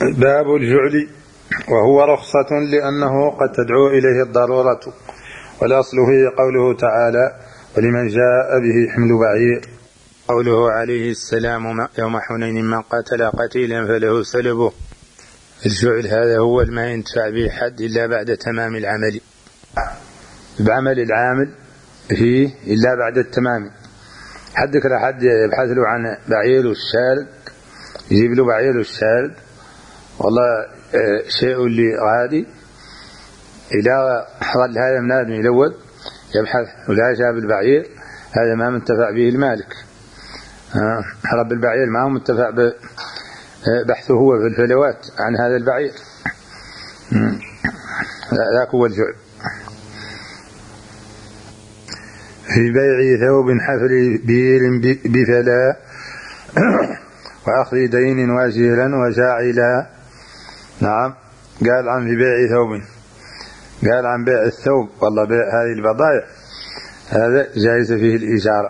باب الجعل، وهو رخصة لأنه قد تدعو إليه الضرورة، والأصل فيه قوله تعالى: ولمن جاء به حمل بعير. قوله عليه السلام يوم حنين: من قتل قتيلا فله سلبه. الجعل هذا هو ما ينتفع به حد إلا بعد تمام العمل، بعمل العامل فيه إلا بعد التمام. حدك لحد يبحث له عن بعير الشارد، يجيب له بعير الشارد، والله شيء اللي غادي إلى ظل هذا من آدم يلود يبحث ولا جاب البعير، هذا ما منتفع به المالك. رب البعير ما هو منتفع بحثه هو في الفلوات عن هذا البعير. ذاك هو الجعل. في بيع ثوب حفر بير بفلا وأخذ دين واجلا وجاعلا. نعم، قال عن في بيع ثوب، قال عن بيع الثوب، والله بيع هذه البضائع هذا جائز فيه الإجارة.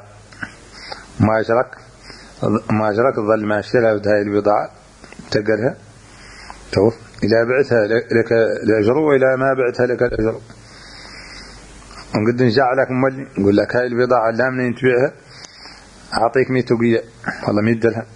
ما أشرك ظل ما اشترى هذه البضاعة تقرها توف إلى بعتها لك الأجر وإلى ما بعتها لك الأجر. ونقد نجع لك مولي نقول لك هاي البضاعة لا منين تبيعها، أعطيك 100 وقية، والله 100 درهم.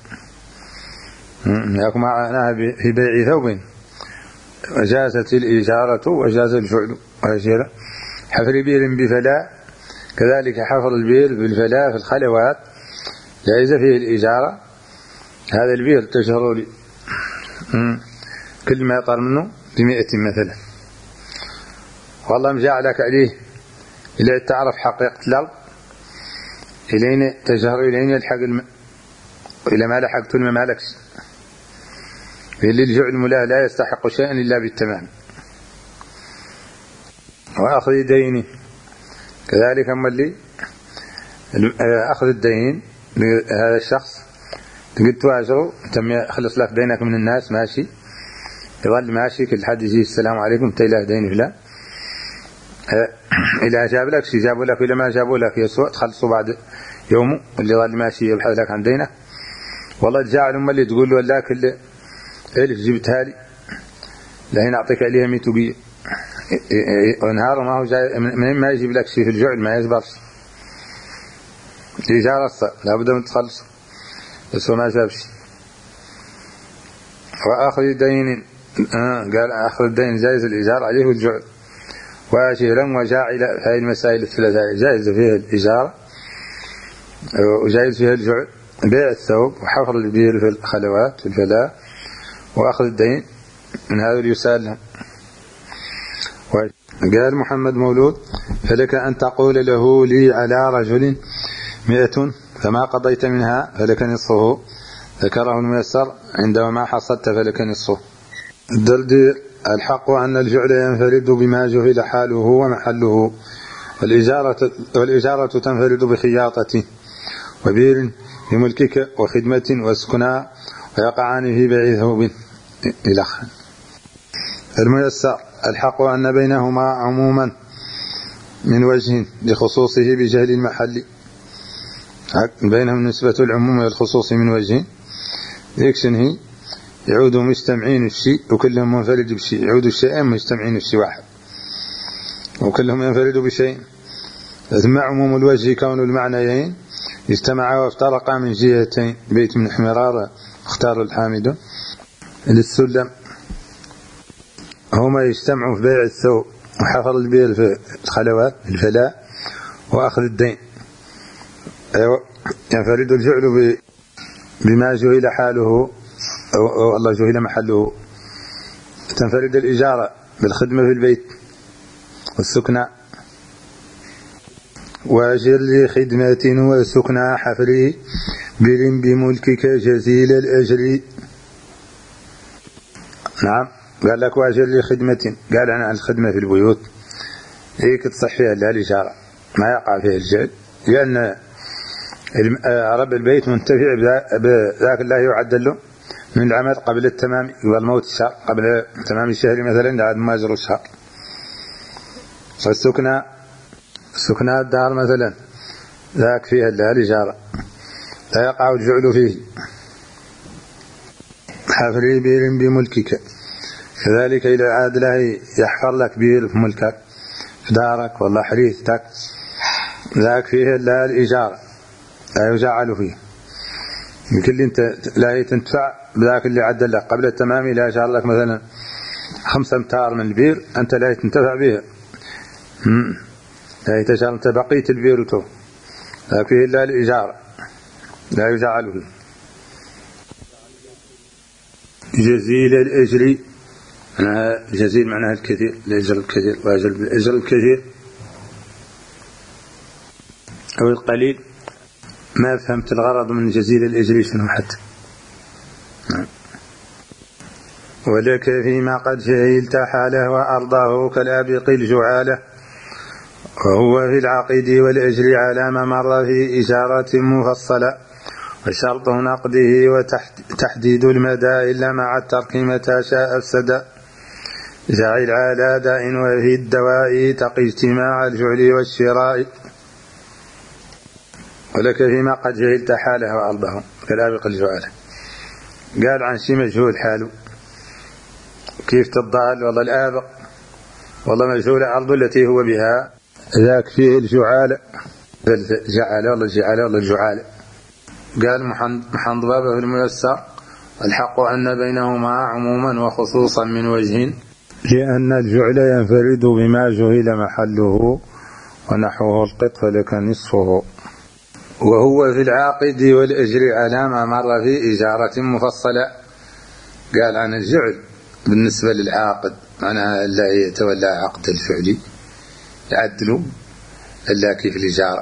ياكم معناها في بيع ثوب وجازت الإجارة وجاز الجعل. وأجل حفر بير بفلاء، كذلك حفر البير بالفلاء في الخلوات جائز فيه الإجارة. هذا البير تشهروا لي كل ما يطر منه ب100 مثلا، والله مجعلك عليه إلى تعرف حقيقة الأرض، إلينا تجهر إلينا الحق إلى ما لحقت ما لكش. اللي الجعل ملا لا يستحق شيئا إلا بالتمام. وأخذ دينه كذلك، أما اللي أخذ الدين هذا الشخص تقد تواجره تم يخلص لك دينك من الناس، ماشي يظل ماشي كل حد يجي السلام عليكم تيله دين فلان، إذا جاب لك شي جابوا لك، إذا ما جابوا لك يسوء تخلصوا بعد يومه اللي ظل ماشي يبحث لك عن دينك. والله الجاعل هم اللي تقول له لا كل 1000 جبتها لي لهنا أعطيك عليها 100 وقية، ونهار ما هو جاي من ما يجيب لك شيء في الجعل ما يزبرش الإجارة الصار لابد من تخلص، بس هو ما جاب شيء. وأخذ دين قال أخذ الدين جائز الإجارة عليه والجعل. وأجلا وجاعل، هذه المسائل الثلاثة جائز فيها الإجارة وجائز فيها الجعل. بيع الثوب وحفر البير في الخلوات في الفلاة وأخذ الدين من هذا اليسال له. قال محمد مولود: فلك أن تقول له لي على رجل 100 فما قضيت منها فلك نصفه. ذكره الميسر: عندما ما حصلت فلك نصفه. الدردير: الحق أن الجعل ينفرد بما جهل حاله ومحله، والإجارة تنفرد بخياطة وبير بملكك وخدمة وسكناء، ويقعان في بيع ثوب إلى آخره. الميسر: الحق أن بينهما عموما من وجه لخصوصه بجهل المحل، بينهم نسبة العموم والخصوص من وجه يكشنه يعودوا مجتمعين الشيء وكلهم منفرد بشيء، يعودوا الشيئين مجتمعين الشيء واحد وكلهم ينفردوا بشيء. ثم عموم الوجه كون المعنيين اجتمعا وافترقا من جهتين. بيت من حمرار اختار الحامد. للسلم: هما يجتمعوا في بيع الثوب وحفر البير في الخلوات الفلاء وأخذ الدين. ينفرد الجعل بما جهل حاله والله جهل محله. تنفرد الإجارة بالخدمة في البيت والسكنى. وأجر خدمة وسكنى حفره بر بملكك جزيل الأجر. نعم، قال لك وأجر خدمة، قال عن الخدمة في البيوت هيك تصحيها لها الإجارة ما يقع فيها الجعل، لأن رب البيت منتفع بذاك الله يعدل له من العمل قبل التمام، قبل موت الشهر، قبل تمام الشهر مثلا بعد ما يجر الشهر. فالسكنى الدار مثلا ذاك فيها لها الإجارة لا يقع الجعل فيه حفر بير بملكك. كذلك إذا عاد له يحفر لك بير في ملكك في دارك والله حريثتك ذاك فيه لا الإجارة لا يجعل فيه، يمكن أنت لا تنتفع بذاك اللي عدل لك قبل التمام. لا جعل لك مثلا 5 أمتار من البير أنت لا تنتفع بها، لا يتجعل أنت بقية البير تو ذاك فيه لا الإجارة لا يجعل فيه. جزيل الأجر معناها جزيل معناها الكثير، الأجر الكثير وأجر الأجر الكثير أو القليل. ما فهمت الغرض من جزيل الأجر شنو حتى. ولك فيما قد جهلت حاله وأرضاه كالآبق الجعالة، وهو في العقد والأجر على ما مر في إشارة مفصلة، وشرط نقده وتحديد المدى إلا مع الترك متى شاء أفسد. جعل على داء وفي الدواء تقي اجتماع الجعل والشراء. ولك فيما قد جهلت حاله وأرضه كالآبق الجعالة، قال عن شيء مجهول حاله كيف تضال والله الآبق والله مجهول أرض التي هو بها ذاك فيه الجعالة الجعالة والله الجعالة والله الجعالة. قال محنضبابه في الميسر الحق أن بينهما عموما وخصوصا من وجه، لأن الجعل ينفرد بما جهل محله ونحوه القط فلك نصفه. وهو في العاقد والأجر على ما مر في إجارة مفصلة. قال عن الجعل بالنسبة للعاقد معناها لا يتولى عقد الفعل يعدل إلا كيف الإجارة.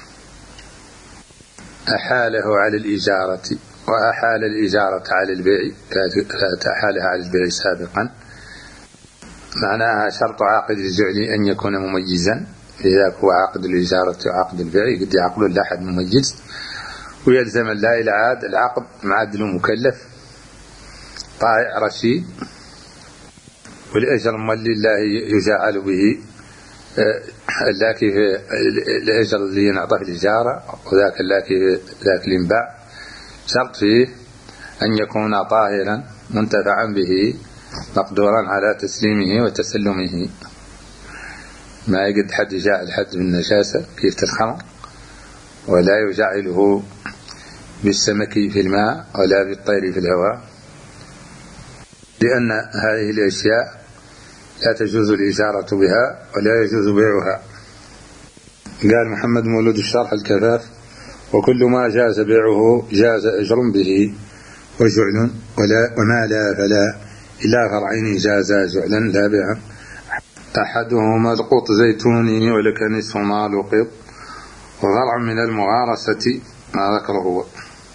أحاله على الإجارة وأحال الإجارة على البيع فأحالها على البيع سابقا. معناها شرط عاقد الجعل أن يكون مميزا، إذا هو عقد الإجارة وعقد البيع قد يعقد لأحد مميز، ويلزم لا العاد العقد معدل مكلف طائع رشيد. والأجر مال الله يجعل به اللاكي في الأجر اللي ينعطى في الإجارة وذاك اللاكي ذاك الانباع شرط فيه أن يكون طاهرا منتفعا به مقدورا على تسليمه وتسلمه، ما يقد حد يجعل حد بالنجاسة كيف الخمر، ولا يجعله بالسمك في الماء ولا بالطير في الهواء، لأن هذه الأشياء لا تجوز الإجارة بها ولا يجوز بيعها. قال محمد مولود الشرح الكفاف وكل ما جاز بيعه جاز أجر به وجعل وما لا فلا إلا فرعين جاز جعلا لا بيعا. أحدهما القوط زيتوني ولك نصف ما لقط، وفرع من المغارسة ما ذكره.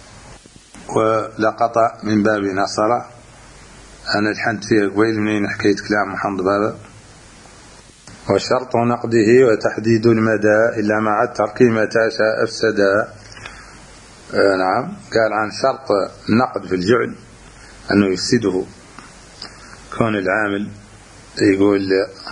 ولقط من باب نصر أنا الحمد فيه قبيل منين حكيت كلام محمد بابا. وشرط نقده وتحديد المدى إلا مع الترك متى شاء أفسدا. نعم. قال عن شرط النقد في الجعل أنه يفسده، كون العامل يقول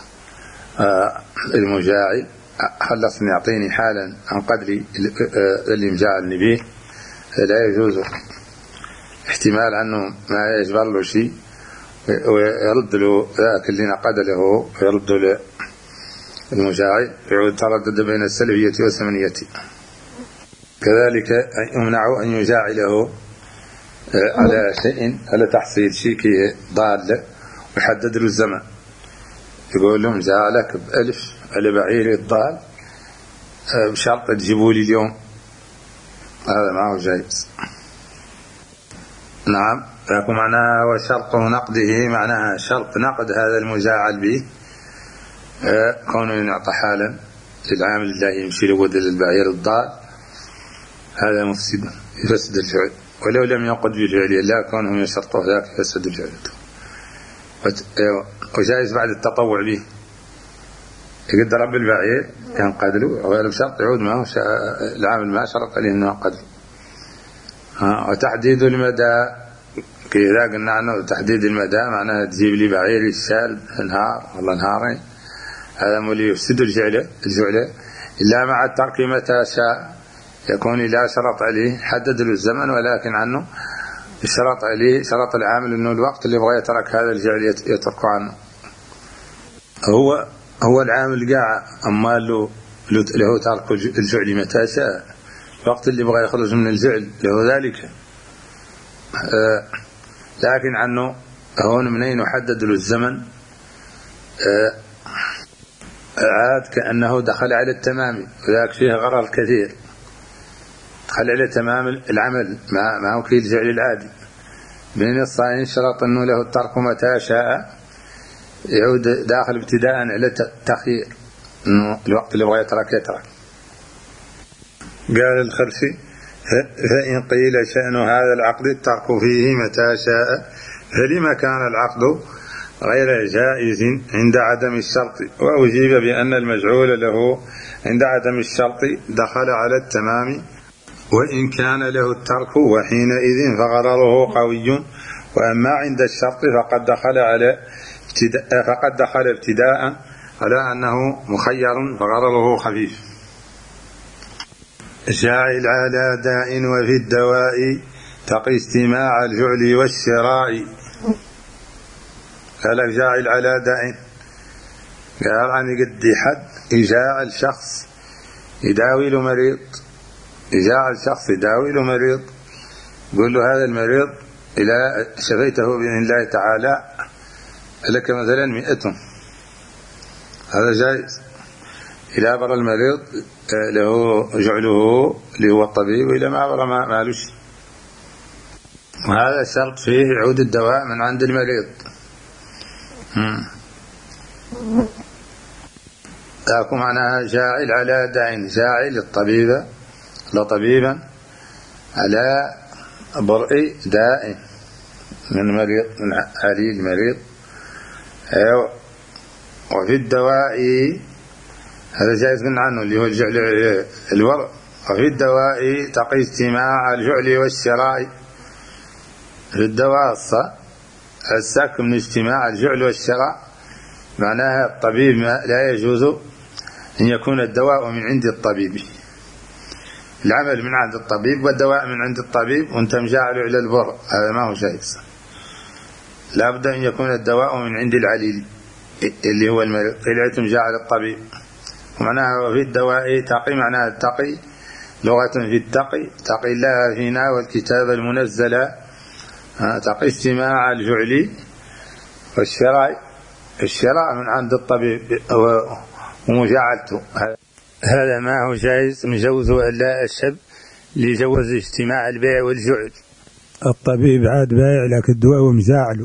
المجاعل خلصني يعطيني حالا عن قدر اللي مجاعلني به، لا يجوز احتمال أنه ما يجبر له شيء ويرد له ذاك اللي نقد له ويرد له المجاعل، يعود تردد بين السلبية والثمنية. كذلك يمنع أن يجاعله على شيء على تحصيل شيء كي ضال ويحدد له الزمن، يقول لهم جاعلك ب1000 على بعير الضال بشرط تجيبوا لي اليوم، هذا ما هو جائز. نعم. فيكون معناها وشرط نقده معناها شرط نقد هذا المجاعل به كونه ينعطى حالا للعامل الله يمشي لودل البعير الضال، هذا مفسد يفسد الفعل، ولو لم ينقد بالفعل لا كونه يشرطه ذاك يفسد الفعل. وجائز بعد التطوع به يقدر رب البعير ينقد له وغير بشرط يعود معه العامل ما شرط عليه انه ينقد له. وتحديد المدى كذا قلنا عنه تحديد المدى معناه تجيب لي بعير الشال نهار والله نهارين، هذا مولي يفسد الجعلة إلا مع الترك متى شاء، يكون لا شرط عليه حدد له الزمن ولكن عنه اشترط عليه شرط العامل انه الوقت اللي يبغى يترك هذا الجعل يترك عنه. هو العامل قاع اما له ترك الجعل متى شاء، الوقت اللي يبغى يخرج من الجعل له ذلك. لكن عنه هون منين يحدد له الزمن؟ عاد كأنه دخل على التمام، وذاك فيه غرر كثير، دخل على تمام العمل ما هو كي الجعل العادي. من الصائن شرط أنه له الترك متى شاء، يعود داخل ابتداء على التخيير، أنه الوقت اللي يبغى يترك. قال الخرسي: فإن قيل شأن هذا العقد الترك فيه متى شاء، فلما كان العقد غير جائز عند عدم الشرط؟ وأجيب بأن المجعول له عند عدم الشرط دخل على التمام، وإن كان له الترك وحينئذ فغرره قوي، وأما عند الشرط فقد دخل ابتداء على أنه مخير فغرره خفيف. جاعل على داء وفي الدواء تقي استماع الجعل والشراء. قال جاعل على داء، قال عن قد حد يجاعل شخص يداوي له مريض، يجاعل شخص يداوي له مريض، يقول له هذا المريض إذا شفيته بإذن الله تعالى لك مثلا 100، هذا جائز. إذا بر المريض له جعله اللي هو الطبيب، وإذا ما بر ما لش. وهذا شرط فيه يعود الدواء من عند المريض. تاكو معناها جاعل على داء، جاعل الطبيب لطبيبا على برء داء من مريض، من عليل مريض. وفي الدواء هذا جائز من عنه اللي هو الجعل الورع. وفي الدواء تقي استماع الجعل والشراء. في الدواء الساك من اجتماع الجعل والشراء، معناها الطبيب لا يجوز أن يكون الدواء من عند الطبيب، العمل من عند الطبيب والدواء من عند الطبيب وانت مجاعل على البر، هذا ما هو جائز. لا بد أن يكون الدواء من عند العليل اللي هو المريض، إلى مجاعل الطبيب. ومعناها في الدواء تقي، معناها التقي لغة في التقي، تقي الله فينا والكتاب المنزل، تقي استماع الجعل والشراء من عند الطبيب ومجاعلته. هذا ما هو جائز، مجوزه إلا الشب اللي جوز اجتماع البيع والجعل. الطبيب عاد بايع لك الدواء ومجاعله،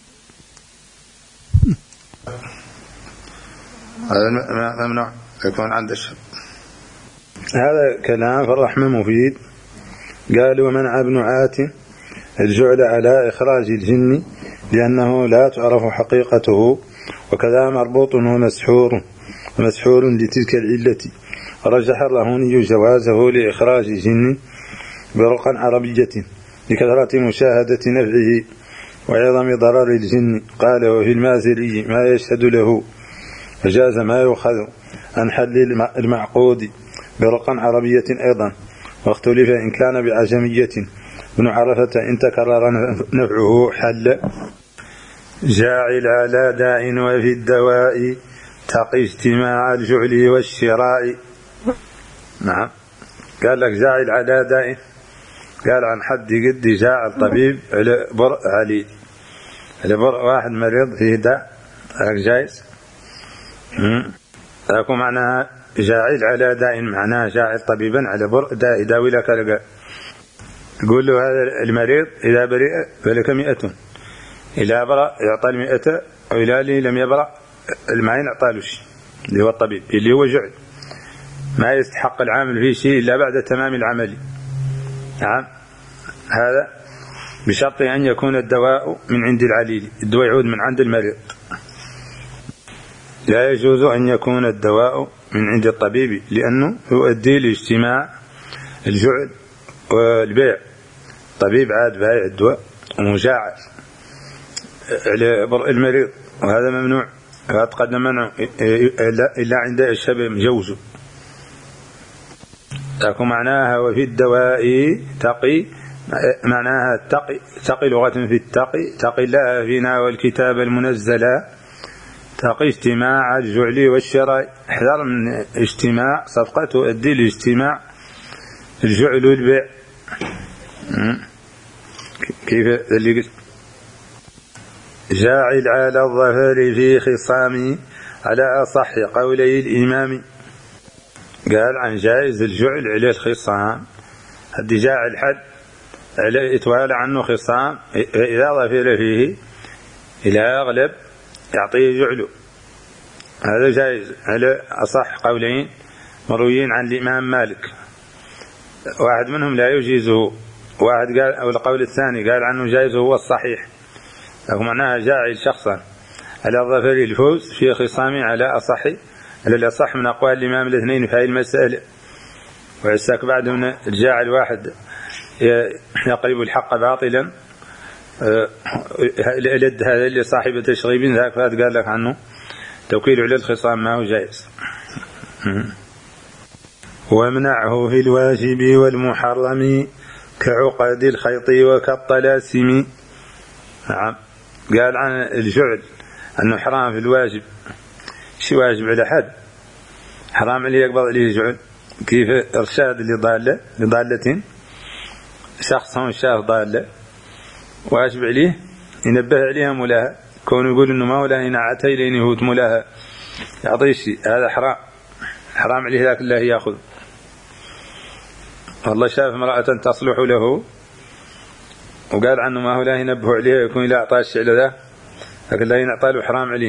هذا ممنوع يكون عند الشب. هذا كلام في الرحمة مفيد. قال: ومنع ابن عاتم الجعل على إخراج الجن لأنه لا تعرف حقيقته، وكذا مربوط ومسحور لتلك العلة. رجح الرهوني جوازه لإخراج الجن برقا عربية لكثرة مشاهدة نفعه وعظم ضرر الجن. قال: وفي المازري ما يشهد له، فجاز ما يؤخذ عن حل المعقود برقا عربية أيضا، واختلف إن كان بعجمية. ابن عرفة إن تكرر نفعه حل. جاعل على داء وفي الدواء تقي اجتماع الجعل والشراء. نعم، قال لك جاعل على داء، قال عن حد قد جاع الطبيب على برء عليل، على برء واحد مريض فيه داء، هذا جائز. أكو معناها جاعل على داء، معناها جاعل طبيبا على برء داء يداوي لك. يقول له هذا المريض إذا برئ فلك 100، إذا برأ يعطى 100، وإذا لم يبرأ ما ينعطى له شيء، اللي هو الطبيب اللي هو جعل، ما يستحق العامل فيه شيء إلا بعد تمام العمل. نعم، هذا بشرط أن يكون الدواء من عند العليل، الدواء يعود من عند المريض. لا يجوز أن يكون الدواء من عند الطبيب، لأنه يؤدي لاجتماع الجعل والبيع. طبيب عاد بايع الدواء ومجاعل على برء المريض، وهذا ممنوع. هذا تقدم منع إلا عند الشبه مجوزه. تكون معناها وفي الدواء تقي معناها تقي لغة في تقي الله فينا والكتاب المنزل، تقي اجتماع الجعل والشراء، احذر من اجتماع صفقة تؤدي لاجتماع الجعل والبيع. كيف اللي قلت جاعل على الظفر في خصامه على أصح قولي الإمام، قال عن جائز الجعل على الخصام، هدي جاعل حد على إتوال عنه خصام، إذا ظفر فيه إلى أغلب يعطيه جعله، هذا جائز على أصح قولين مرويين عن الإمام مالك. واحد منهم لا يجيزه، واحد قال أو القول الثاني قال عنه جائز هو الصحيح، لو معناها جاعل شخصا على الظفر الفوز في خصامه على الأصح من أقوال الإمام الاثنين في هذه المسألة. ويساك بعد من الجاعل واحد يقلب الحق باطلا، هذا اللي صاحب تشغيب ذاك فهذا قال لك عنه توكيل على الخصام ما هو جائز. ومنعه في الواجب والمحرم كعقد الخيط وكالطلاسم. نعم، قال عن الجعل أنه حرام في الواجب. شي واجب على حد حرام عليه يقبض عليه الجعل، كيف إرشاد لضالة شخص هم شاف ضالة واجب عليه ينبه عليها مولاها، كونه يقول إنه ما ولا ينعتي لين يهوت مولاها يعطيه شيء، هذا حرام عليه ذاك الله يأخذ. والله شاف امرأة تصلح له وقال عنه ما هو لا ينبه عليها يكون لا أعطاه الشيء ذا، لكن لا ينعطى له حرام عليه،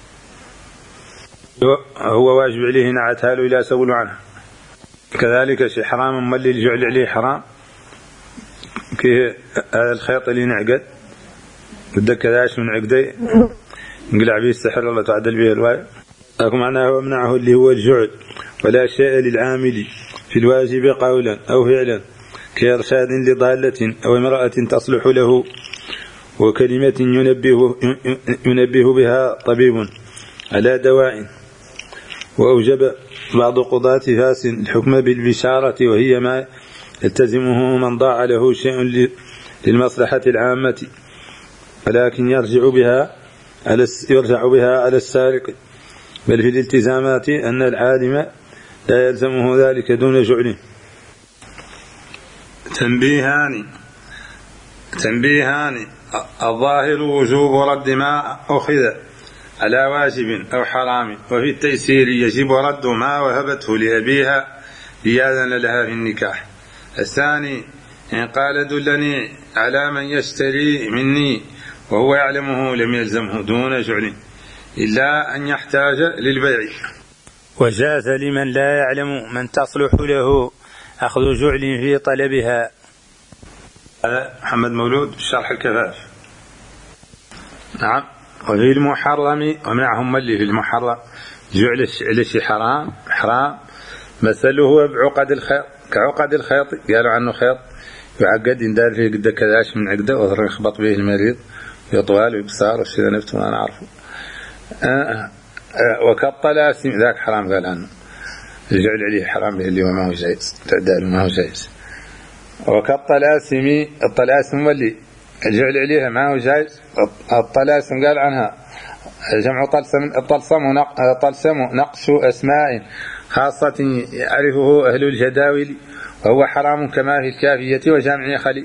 هو واجب عليه نعتها له إلى سول عنه. كذلك شيء حرام ملي الجعل عليه حرام، كي هذا الخيط اللي نعقد بدك كذاش من عقدي نقلع به السحر الله تعدل به الواي، لكن معناه ومنعه اللي هو الجعل ولا شيء للعامل في الواجب قولا أو فعلا كإرشاد لضالة أو امرأة تصلح له وكلمة ينبه بها طبيب على دواء. وأوجب بعض قضاة فاس الحكم بالبشارة، وهي ما يلتزمه من ضاع له شيء للمصلحة العامة، ولكن يرجع بها على السارق. بل في الالتزامات أن العالم لا يلزمه ذلك دون جعله. تنبيهان: الظاهر وجوب رد ما أخذ على واجب أو حرام، وفي التيسير يجب رد ما وهبته لأبيها ليأذن لها في النكاح. الثاني: إن قال دلني على من يشتري مني وهو يعلمه لم يلزمه دون جعل إلا أن يحتاج للبيع. وجاز لمن لا يعلم من تصلح له أخذ جعل في طلبها. محمد مولود شرح الكفاف. نعم. وفي المحرم ومنعهم اللي في المحرم جعل الشيء حرام مثله بعقد الخيط، كعقد الخيط قالوا عنه خيط يعقد يندار فيه قد كذاش من عقده وضر يخبط به المريض يطوال ويبصار والشيء نفسه ما نعرفه. وكالطلاسم ذاك حرام قال عنه الجعل عليه حرام به اللي هو ما هو جائز، تعدال ما هو جائز. وكالطلاسم الطلاسم واللي الجعل عليها ما هو جائز. الطلاسم قال عنها جمع طلسم نقش أسماء خاصة يعرفه أهل الجداول، وهو حرام كما في الكافية وجامع خليل.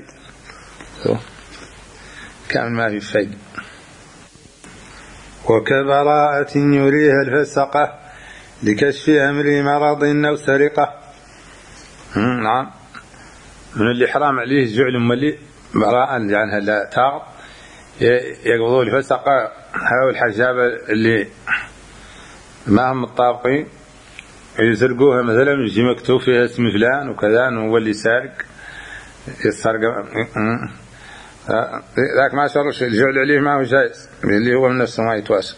كامل ما في فايدة. وكبراءة يريها الفسقة لكشف أمر مرض أو سرقة. نعم، من اللي حرام عليه الجعل ملي براءة لعنها لا تاغ يقبضوا الفسقة، هاو الحجابة اللي ما هم الطابقين يسرقوها مثلا يجي مكتوب فيها اسم فلان وكذا هو اللي سارق يسرق، ذاك ما شرش الجعل عليه ما هو جائز اللي هو من نفسه ما يتواسق.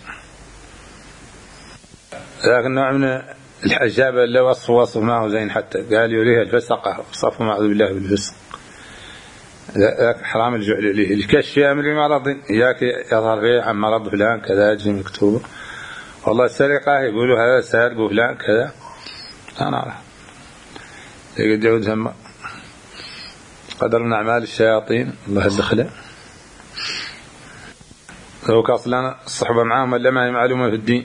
ذاك النوع من الحجابة اللي وصف ما هو زين، حتى قال يريها الفسقة وصفه معذ بالله بالفسق، ذاك حرام الجعل عليه. الكشف أمر مرض إياك يظهر فيه عن مرض فلان كذا يجي مكتوب. والله السرقة يقولوا هذا سارق وفلان كذا أنا أعرف يقعد يعود هم. قدر من أعمال الشياطين الله الدخله. لو كاصلنا الصحبة معهم ولا ما هي معلومة في الدين.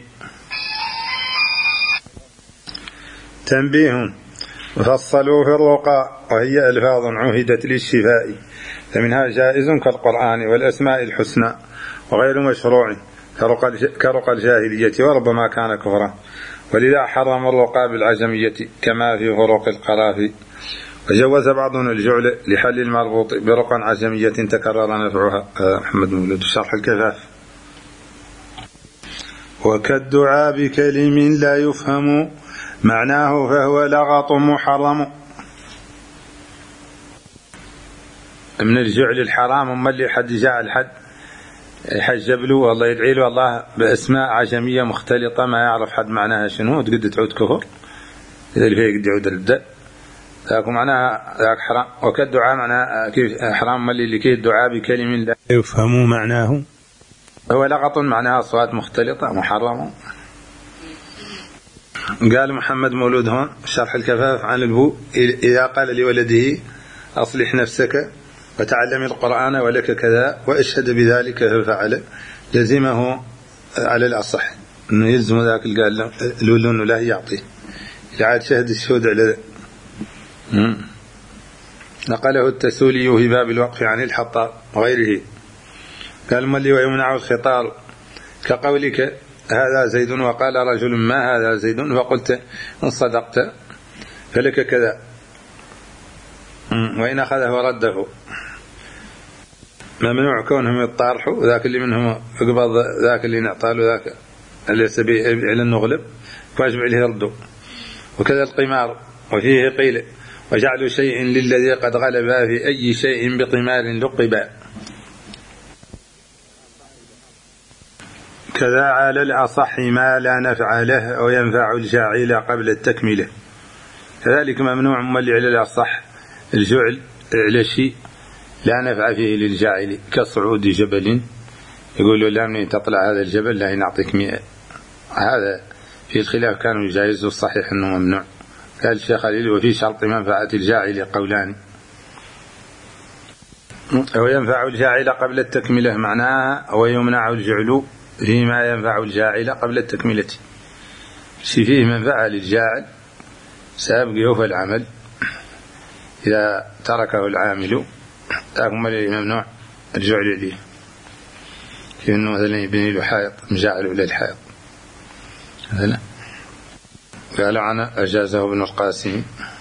تنبيه: فصلوا في الرقى وهي ألفاظ عهدت للشفاء، فمنها جائز كالقرآن والأسماء الحسنى، وغير مشروع كرقى الجاهلية وربما كان كفرا، ولذا حرم الرقى بالعجمية كما في فروق القرافي. وجوز بعضهم الجعل لحل المربوط برقى عجمية تكرر نفعها. محمد مولود شرح الكفاف. وكالدعاء بكلم لا يفهم معناه فهو لغط محرم. من الجعل الحرام أما اللي حد جاء الحد يحجب له والله يدعي له الله بأسماء عجمية مختلطة ما يعرف حد معناها شنو، تقد تعود كفر إذا اللي فيه قد يعود البدء ذاك معناها ذاك حرام. وكالدعاء معناها كيف حرام اللي كيه الدعاء بكلم لا يفهم معناه هو لغط معناها أصوات مختلطة محرم. قال محمد مولود هون شرح الكفاف عن البو: إذا قال لولده أصلح نفسك وتعلم القرآن ولك كذا وأشهد بذلك ففعل، لزمه على الأصح أنه يلزم ذاك اللي قال له أنه لا يعطيه إذا عاد شهد الشهود على نقله التسولي في باب الوقف عن الحطاب وغيره. قال ملي ويمنع الخطار كقولك هذا زيد وقال رجل ما هذا زيد فقلت إن صدقت فلك كذا، وإن أخذه ورده ممنوع كونهم يطارحوا ذاك اللي منهم يقبض ذاك اللي نعطاله ذاك اللي سبي على النغلب فاجب عليه يردوا. وكذا القمار وفيه قيل وجعل شيء للذي قد غلب في أي شيء بقمار لقبا. كذا على الأصح ما لا نفع له أو ينفع الجاعل قبل التكملة. كذلك ممنوع ملي على الأصح الجعل على شيء لا نفع فيه للجاعل كصعود جبل يقول له لا من تطلع هذا الجبل لا نعطيك 100. هذا في الخلاف كانوا يجايزوا الصحيح أنه ممنوع. قال الشيخ خليل وفي شرط منفعة الجاعل قولان: وينفع الجاعل قبل التكملة معناها ويمنع الجعل فيما ينفع الجاعل قبل التكملة. شي فيه منفعة للجاعل سابق يوفى العمل إذا تركه العامل لكن ممنوع الجعل عليه، كأنه مثلا يبني له حائط مجاعل إلى الحائط مثلا. قال عنه أجازه ابن القاسم: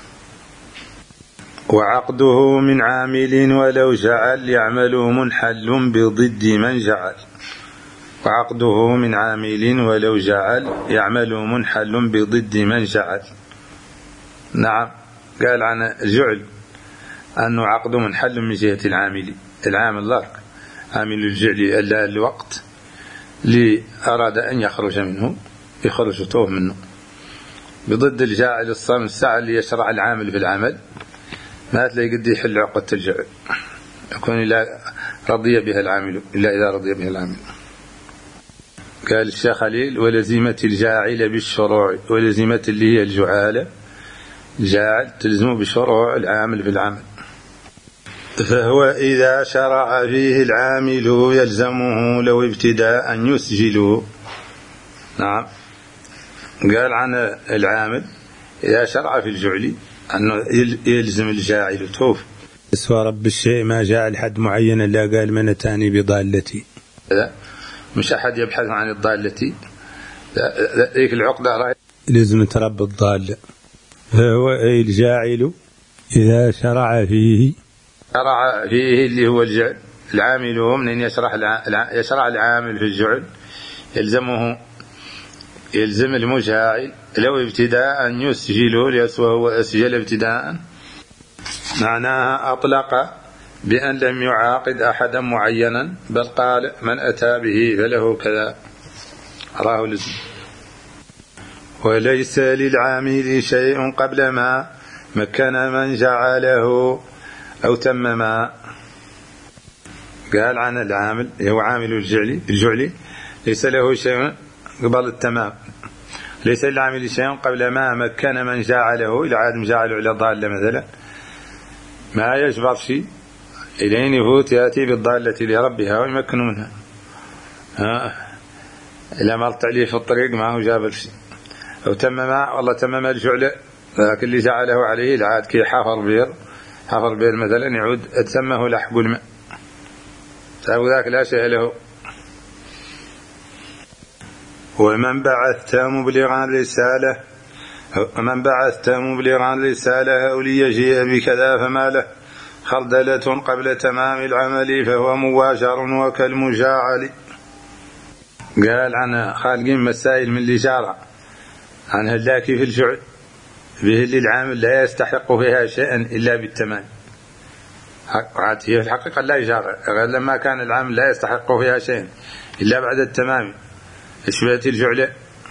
وعقده من عامل ولو جعل يعمل منحل بضد من جعل. وعقده من عامل ولو جعل يعمل منحل بضد من جعل. نعم. قال عن الجعل أنه عقد منحل من جهة العامل ذاك عامل الجعل ألا الوقت لأراد أن يخرج منه يخرج توه منه، بضد الجاعل الصام الساعة اللي يشرع العامل في العمل ما تلاقي قد يحل عقدة الجعل يكون إلا رضي بها العامل إلا إذا رضي بها العامل. قال الشيخ خليل: ولزمة الجاعل بالشروع، ولزمة اللي هي الجعالة جاعل تلزمه بشروع العامل في العمل. فهو إذا شرع فيه العامل يلزمه لو ابتداء يسجله. نعم. قال عن العامل إذا شرع في الجعل أنه يلزم الجاعل توف. اسوى رب الشيء ما جاء لحد معين إلا قال من أتاني بضالتي. مش أحد يبحث عن الضالة ذيك العقدة لازم ترب الضالة. فهو الجاعل إذا شرع فيه اللي هو الجعل العامل هو من يشرع العامل في الجعل يلزم المجاعل لو ابتداء يسجله ليسوى أسجل ابتداء معناها أطلق بأن لم يعاقد أحدا معينا بل قال من أتى به فله كذا راه لزم. وليس للعامل شيء قبل ما مكن من جعله أو تمما. قال عن العامل هو عامل الجعل ليس له شيء قبل التمام، ليس للعامل شيء قبل ما مكن من جعله إلى عاد مجعله إلى ضالة مثلا ما يجبر شيء إلين يفوت يأتي بالضالة لربها ويمكن منها. إلا ما طلع عليه في الطريق ما هو جاب شيء، أو والله تمم الجعل لكن اللي جعله عليه العاد كي حفر بير مثلا يعود تسمه لحق الماء، ذاك لا شيء له. ومن بعثت مبلغا رسالة أو ليجيء بكذا فما له خردلة قبل تمام العمل فهو مباشر وكالمجاعل. قال عن خالقين مسائل من الإشارة عن هلاكي في الجعل به اللي العامل لا يستحق فيها شيئا إلا بالتمام. هي في الحقيقة لا إشارة، لما كان العامل لا يستحق فيها شيئا إلا بعد التمام اشبهت الجعل.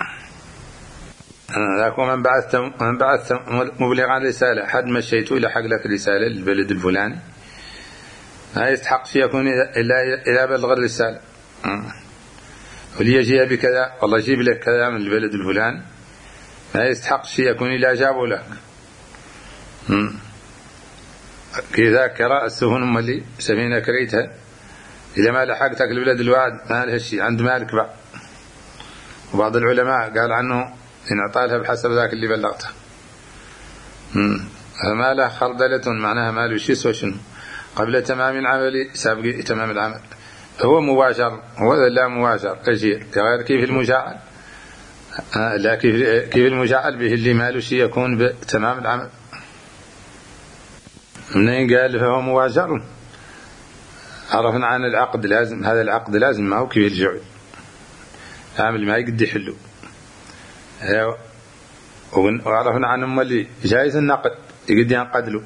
لكن من بعثت مبلغا رسالة، حد مشيته إلى حق لك رسالة للبلد الفلاني ما يستحق شيء يكون إلا بلغ الرسالة. وليجيء بكذا، والله جيب لك كذا من البلد الفلاني ما يستحق شيء يكون إلا جابه لك. كذا كراء السفن اللي سفينة كريتها إذا ما لحقتك البلد الواحد ما لها شيء عند مالك بقى. وبعض العلماء قال عنه إن أعطالها بحسب ذاك اللي بلغته. فما له خردلة معناها ما له شيء وشنو قبل تمام العمل سابق تمام العمل. هو مباشر، هو لا مباشر أجير غير كيف المجاعل. لا كيف المجاعل به اللي ما له شيء يكون بتمام العمل. منين قال فهو مباشر؟ عرفنا عن العقد لازم، هذا العقد لازم ما هو كيف الجعل عامل ما يقدر يحله. وعرفنا عن اللي جائز النقد يقدر ينقد له.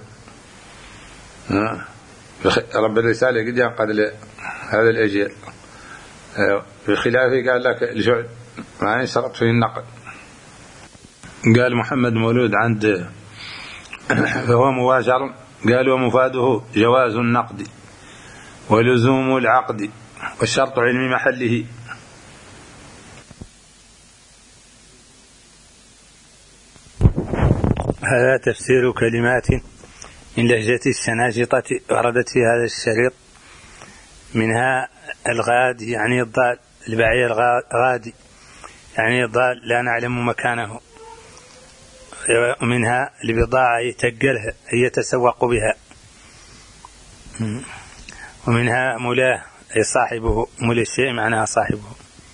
رب الرسالة يقدر ينقد له هذا الأجيال، بخلافه قال لك الجعل ما يشترط فيه النقد. قال محمد مولود عند فهو مباشر، قال ومفاده جواز النقد ولزوم العقد والشرط علم محله. هذا تفسير كلمات من لهجة الشناشطة وردت في هذا الشريط، منها الغاد يعني الضال، البعير غادي يعني الضال لا نعلم مكانه، ومنها البضاعة يتقلها يتسوق بها، ومنها ملاه أي صاحبه، مولى الشيء معناها صاحبه.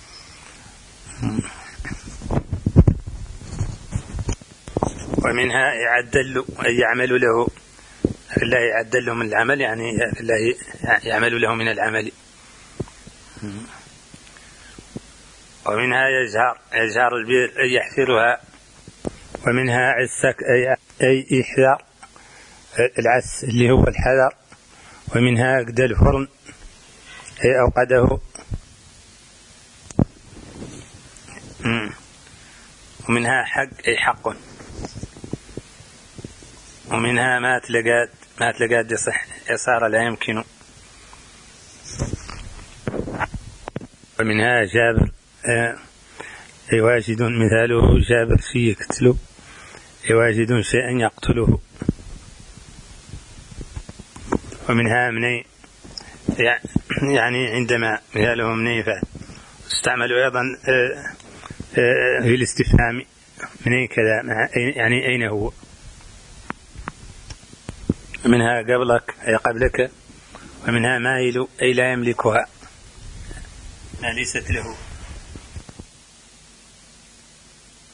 ومنها يعدل أي يعمل له، الله يعدل له من العمل يعني الله يعمل له من العمل. ومنها يجهر البير أي يحفرها. ومنها عسك أي إحذار العس اللي هو الحذر. ومنها قد الفرن أي أوقده. ومنها حق أي حق. ومنها ما تلقاد يصح صار لا يمكن. ومنها جابر أي واجد مثاله جابر شيء يقتله، أي واجد شيئا يقتله. ومنها مني يعني عندما مثاله مني فاستعمل أيضا في الاستفهام مني كذا يعني أين هو. ومنها قبلك أي قبلك. ومنها مايل أي لا يملكها ما ليست له.